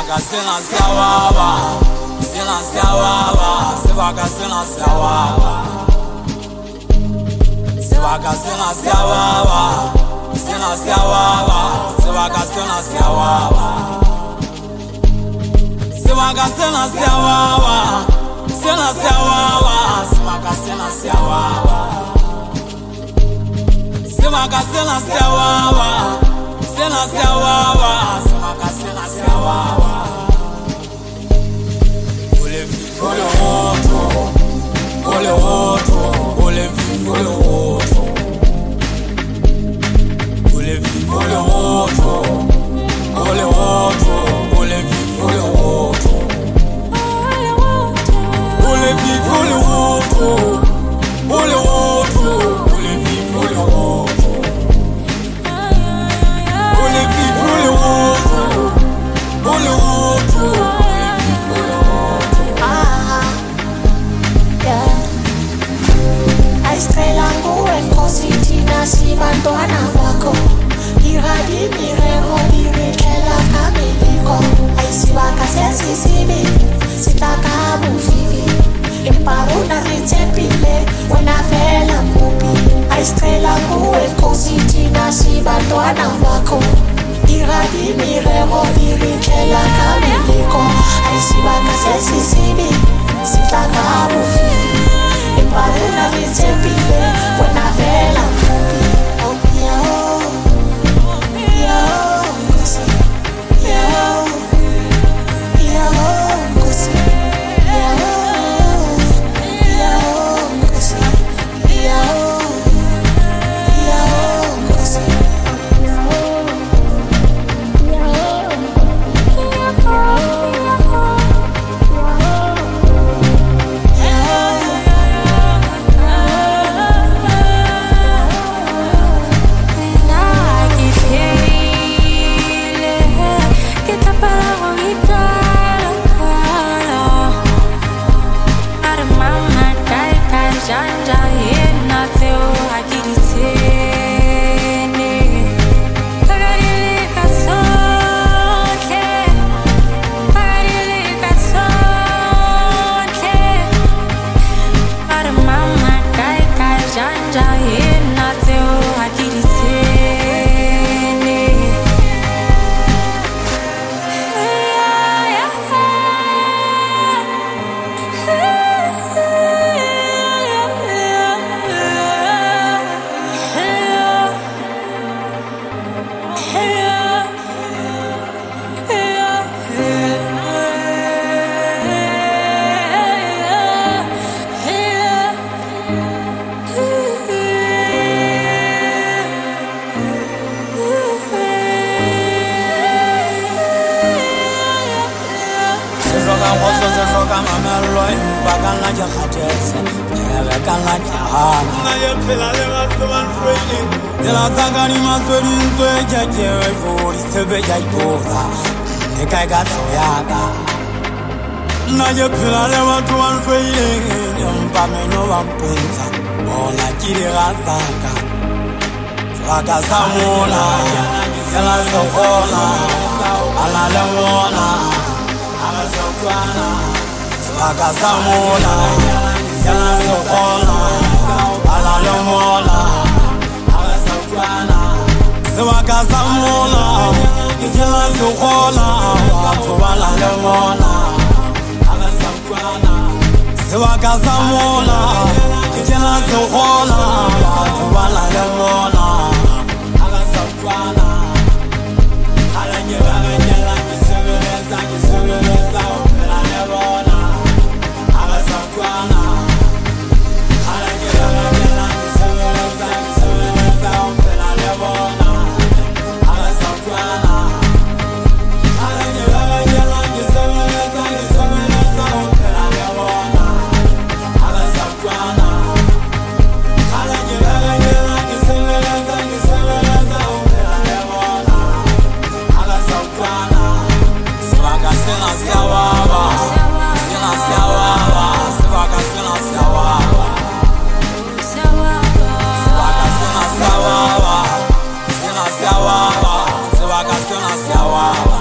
Siwaka sina siawawa, sina siawawa, siwaka sina siawawa. Siwaka sina siawawa, sina siawawa, siwaka sina siawawa. Siwaka sina siawawa, sina siawawa, siwaka sina siawawa. Siwaka sina siawawa, sina siawawa, siwaka sina siawawa. Ole vivo le otro, ole otro, ole vivo le otro. Ole vivo le otro, ole otro, ole vivo le otro. Ole vivo le otro, ole otro, ole vivo le otro. Ole vivo le otro, ole otro, ole vivo le otro. Estrela nguwe Nkosi si bantwana bakho. Iradi mirero dirikela kamiliko. Aisiwaka sesisibi, sitaka bufivi. Imparuna ritepile, wena vela mubi. Estrela nguwe Nkosi si bantwana bakho. Iradi mirero dirikela kamiliko. Aisiwaka sesisibi, sitaka bufivi. Imparuna ritepile, wena vela mubi. Siwaka sina siawawa, siwaka sina siawawa.